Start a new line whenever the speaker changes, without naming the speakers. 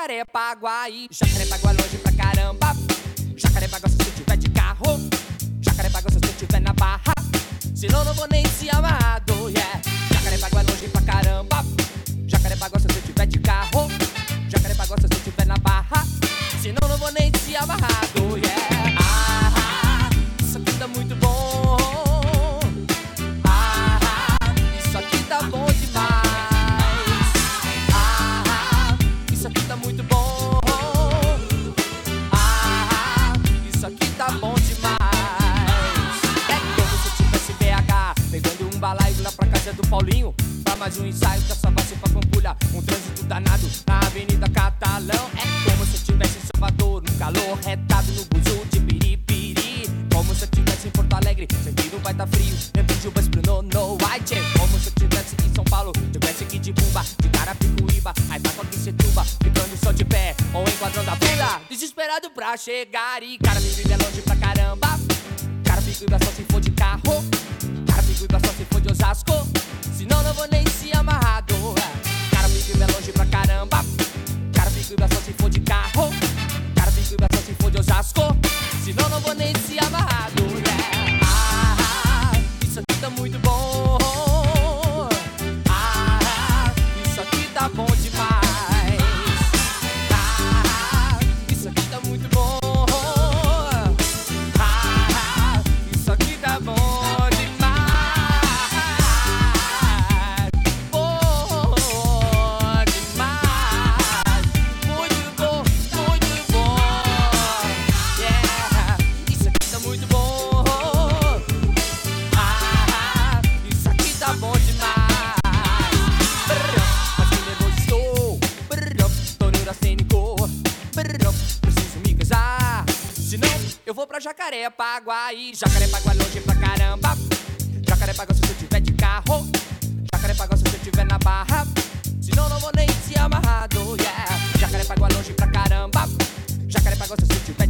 Jacarepaguá. Jacarepaguá é longe pra caramba. Jacarepaguá se você tiver de carro. Jacarepaguá se você tiver na Barra. Senão não vou nem se amarrado, yeah. Jacarepaguá é longe pra caramba. Jacarepaguá se você tiver de carro. Jacarepaguá se você tiver na Barra. Senão não vou nem se amarrado, yeah. Isso aqui tá muito bom. Isso aqui tá bom demais. Isso aqui tá muito bom. Isso aqui tá bom demais. É como se eu tivesse BH, pegando um balaio lá pra casa do Paulinho, pra mais um ensaio da Savassi pra Pampulha. Um trânsito danado na Avenida Catalão. É como se eu tivesse em Salvador, um calor retado no buzu de Piripiri. Como se eu tivesse em Porto Alegre, sentindo vai tá frio, dentro de Ubas pro Nono White. Como se eu tivesse em São Paulo, tivesse aqui de Bumba, de Carapicuíba, aí tá com aqui Setuba, ficando só de pé, ou enquadrando a bunda, desesperado pra chegar. E Carapicuíba é longe pra caramba. Carapicuíba só se for de carro. Carapicuíba só se for de Osasco. Senão não vou nem se amarrado. Carapicuíba é longe pra caramba. Carapicuíba só se for de carro. Carapicuíba só se for de Osasco. Senão não vou nem se amarrado, yeah. Isso aqui tá muito bom. Isso aqui tá bom demais. Isso aqui tá muito bom. Isso aqui tá bom demais. Bom demais. Muito bom, muito bom. Yeah. Isso aqui tá muito bom. Isso aqui tá bom demais. Mas que nervoso estou. Torneiro acênico. Preciso me casar. Senão eu vou pra Jacarepaguá. Jacarepaguá é longe pra caramba. Jacarepaguá se você tiver de carro. Jacarepaguá se você tiver na Barra. Senão não vou nem se amarrado, yeah. Jacarepaguá é longe pra caramba. Jacarepaguá se você tiver